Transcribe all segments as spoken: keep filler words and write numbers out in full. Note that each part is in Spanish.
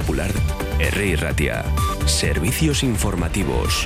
Popular, Herri y Ratia. Servicios informativos.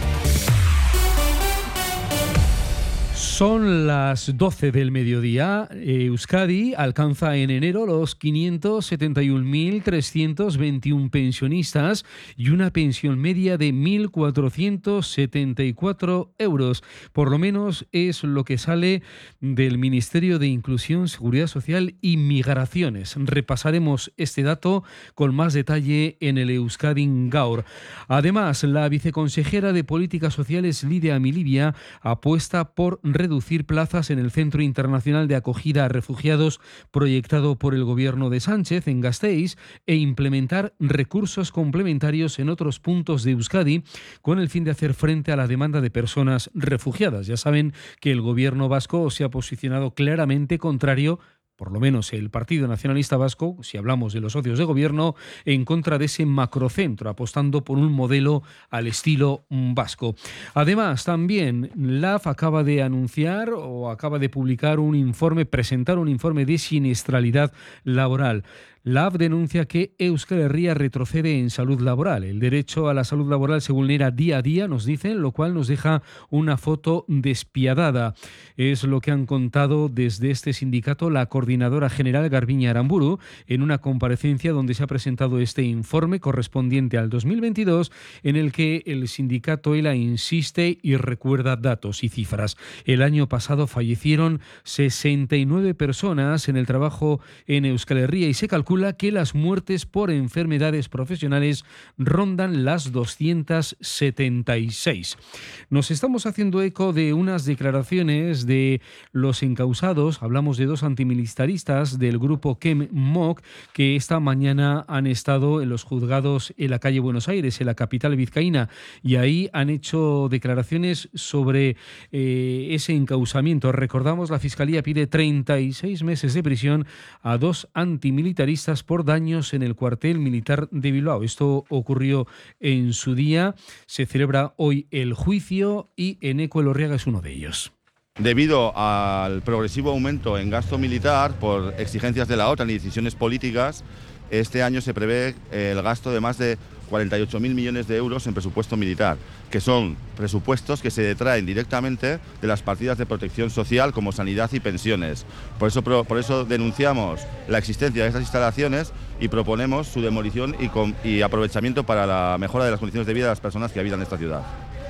Son las doce del mediodía. Euskadi alcanza en enero los quinientos setenta y un mil trescientos veintiuno pensionistas y una pensión media de mil cuatrocientos setenta y cuatro euros. Por lo menos es lo que sale del Ministerio de Inclusión, Seguridad Social y Migraciones. Repasaremos este dato con más detalle en el Euskadin Gaur. Además, la viceconsejera de Políticas Sociales, Lidia Amilibia, apuesta por reducir plazas en el Centro Internacional de Acogida a Refugiados proyectado por el gobierno de Sánchez en Gasteiz e implementar recursos complementarios en otros puntos de Euskadi con el fin de hacer frente a la demanda de personas refugiadas. Ya saben que el gobierno vasco se ha posicionado claramente contrario, por lo menos el Partido Nacionalista Vasco, si hablamos de los socios de gobierno, en contra de ese macrocentro, apostando por un modelo al estilo vasco. Además, también la A F acaba de anunciar o acaba de publicar un informe, presentar un informe de siniestralidad laboral. La A F denuncia que Euskal Herria retrocede en salud laboral. El derecho a la salud laboral se vulnera día a día, nos dicen, lo cual nos deja una foto despiadada. Es lo que han contado desde este sindicato la coordinadora general Garbiñe Aramburu en una comparecencia donde se ha presentado este informe correspondiente al dos mil veintidós, en el que el sindicato ELA insiste y recuerda datos y cifras. El año pasado fallecieron sesenta y nueve personas en el trabajo en Euskal Herria y se calcula que las muertes por enfermedades profesionales rondan las doscientas setenta y seis. Nos estamos haciendo eco de unas declaraciones de los encausados, hablamos de dos antimilitaristas del grupo KEM-MOC que esta mañana han estado en los juzgados en la calle Buenos Aires, en la capital vizcaína, y ahí han hecho declaraciones sobre eh, ese encausamiento. Recordamos, la Fiscalía pide treinta y seis meses de prisión a dos antimilitaristas por daños en el cuartel militar de Bilbao. Esto ocurrió en su día. Se celebra hoy el juicio y Eneco Elorriaga es uno de ellos. Debido al progresivo aumento en gasto militar por exigencias de la OTAN y decisiones políticas, este año se prevé el gasto de más de cuarenta y ocho mil millones de euros en presupuesto militar, que son presupuestos que se detraen directamente de las partidas de protección social como sanidad y pensiones. Por eso, por eso denunciamos la existencia de estas instalaciones y proponemos su demolición y, con, y aprovechamiento para la mejora de las condiciones de vida de las personas que habitan esta ciudad.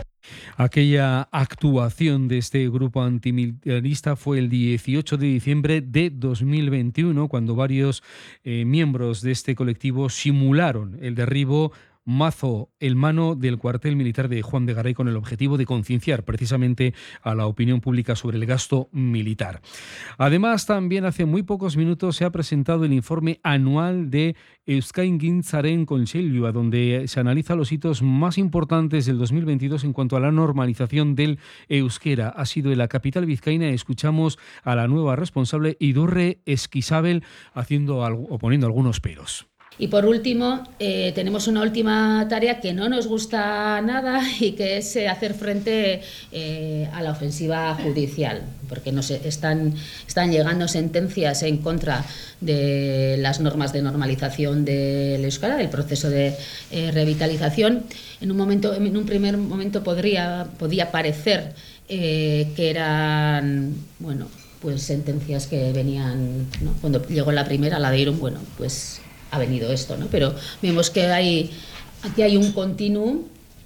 Aquella actuación de este grupo antimilitarista fue el dieciocho de diciembre de dos mil veintiuno, cuando varios eh, miembros de este colectivo simularon el derribo mazo el mano del cuartel militar de Juan de Garay con el objetivo de concienciar precisamente a la opinión pública sobre el gasto militar. Además, también hace muy pocos minutos se ha presentado el informe anual de Euskalgintzaren Kontseilua, donde se analiza los hitos más importantes del dos mil veintidós en cuanto a la normalización del euskera. Ha sido en la capital vizcaína. Escuchamos a la nueva responsable, Idurre Esquisabel, haciendo algo, o poniendo algunos peros. Y por último, eh, tenemos una última tarea que no nos gusta nada y que es eh, hacer frente eh, a la ofensiva judicial, porque nos están, están llegando sentencias en contra de las normas de normalización del euskera, del proceso de eh, revitalización. En un momento, en un primer momento podría, podía parecer eh, que eran, bueno, pues sentencias que venían, ¿no? Cuando llegó la primera, la de Irún, bueno, pues ha venido esto, ¿no? Pero vemos que hay, aquí hay un continuum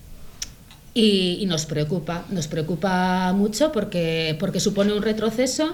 y, y nos preocupa, nos preocupa mucho porque, porque supone un retroceso,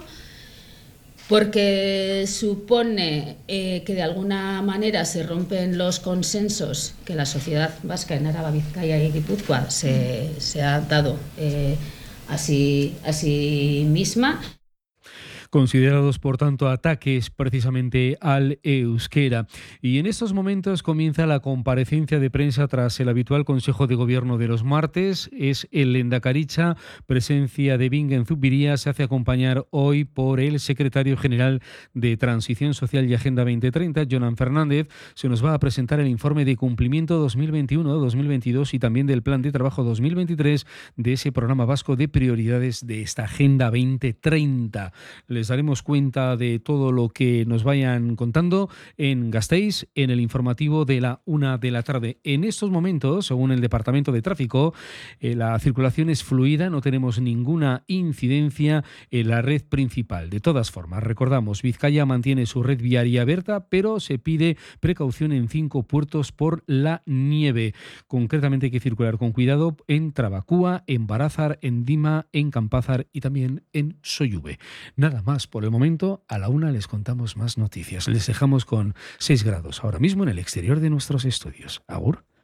porque supone eh, que de alguna manera se rompen los consensos que la sociedad vasca en Araba, Vizcaya y Guipúzcoa se, se ha dado eh, a sí, a sí misma. Considerados, por tanto, ataques precisamente al euskera. Y en estos momentos comienza la comparecencia de prensa tras el habitual Consejo de Gobierno de los martes. Es el Lehendakaritza, presencia de Bingen Zubiría, se hace acompañar hoy por el secretario general de Transición Social y Agenda veinte treinta, Jonan Fernández. Se nos va a presentar el informe de cumplimiento dos mil veintiuno dos mil veintidós y también del plan de trabajo dos mil veintitrés de ese programa vasco de prioridades de esta Agenda veinte treinta. Les les daremos cuenta de todo lo que nos vayan contando en Gasteiz, en el informativo de la una de la tarde. En estos momentos, según el Departamento de Tráfico, eh, la circulación es fluida, no tenemos ninguna incidencia en la red principal. De todas formas, recordamos, Vizcaya mantiene su red viaria abierta, pero se pide precaución en cinco puertos por la nieve. Concretamente hay que circular con cuidado en Trabacúa, en Barázar, en Dima, en Campázar y también en Soyube. Nada más por el momento. A la una les contamos más noticias. Les dejamos con seis grados ahora mismo en el exterior de nuestros estudios. Agur.